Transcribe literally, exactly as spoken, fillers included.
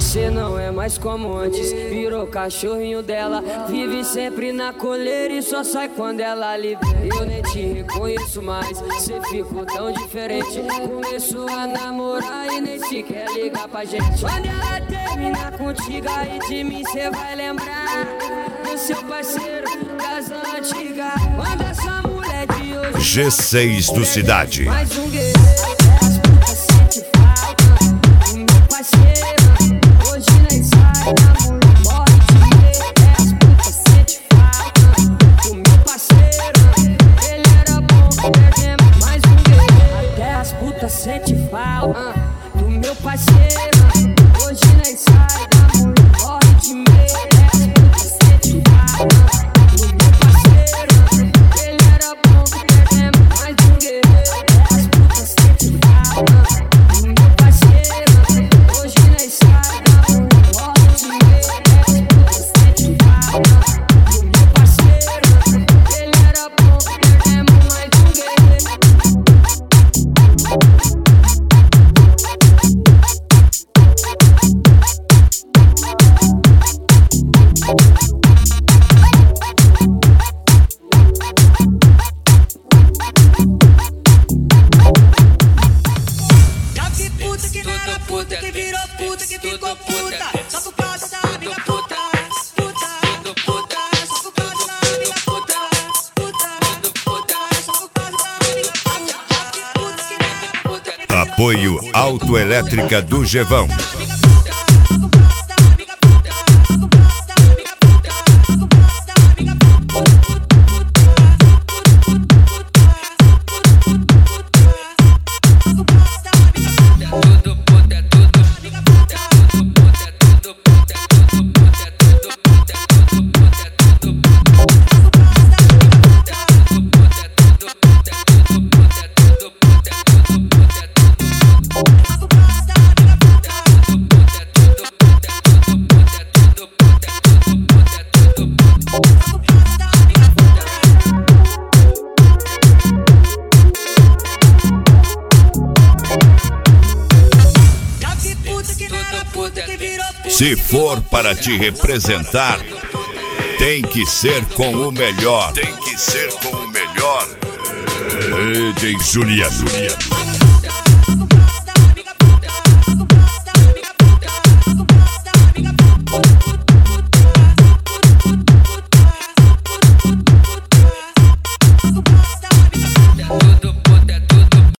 Você não é mais como antes, virou cachorrinho dela. Vive sempre na coleira e só sai quando ela libera. Eu nem te reconheço mais, cê ficou tão diferente. Começou a namorar e nem sequer liga pra gente. Quando ela terminar contigo aí de mim cê vai lembrar do seu parceiro das antigas. Quando essa mulher de hoje G seis do Cidade. Mais um guerreiro, as putas sente falta do meu parceiro. Hoje nem sai da mulher, morre de medo. As putas sente falta do meu parceiro. Ele era bom, perdemos mais um guerreiro. Até as putas sente falta do meu parceiro. Hoje nem sai da mulher, morre de medo. As putas sente falta do meu parceiro. Ele era bom, perdemos mais um guerreiro. As putas sente falta do meu parceiro. Hoje nem sai da mulher, morre de medo. As putas sente falta do meu parceiro. Ele era bom, perdemos mais um guerreiro. Já vi puta que não era puta, que virou puta, que ficou puta. Só por causa da amiga puta. Puta, puta, só por causa da amiga puta. Puta, puta, só por causa da amiga puta. Já vi puta que não era puta, que virou Apoio Autoelétrica do Gevão. amiga puta. Só por causa da amiga puta. Só por causa da amiga puta. Só por causa da amiga puta. Já vi puta que não era puta, que virou puta. Se for para te representar, tem que ser com o melhor. Tem que ser com o melhor. D J Juliano.